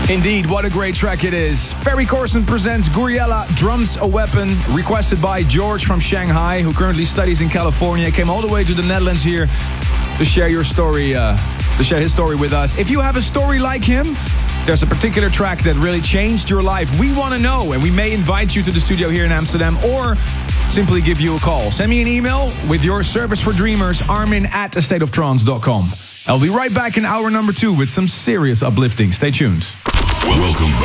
Indeed, what a great track it is. Ferry Corsten presents Gouryella, Drums a Weapon, requested by George from Shanghai, who currently studies in California. Came all the way to the Netherlands here to share your story, to share his story with us. If you have a story like him, there's a particular track that really changed your life, we want to know, and we may invite you to the studio here in Amsterdam or simply give you a call. Send me an email with your service for dreamers, armin@astateoftrance.com. I'll be right back in hour number 2 with some serious uplifting. Stay tuned. Welcome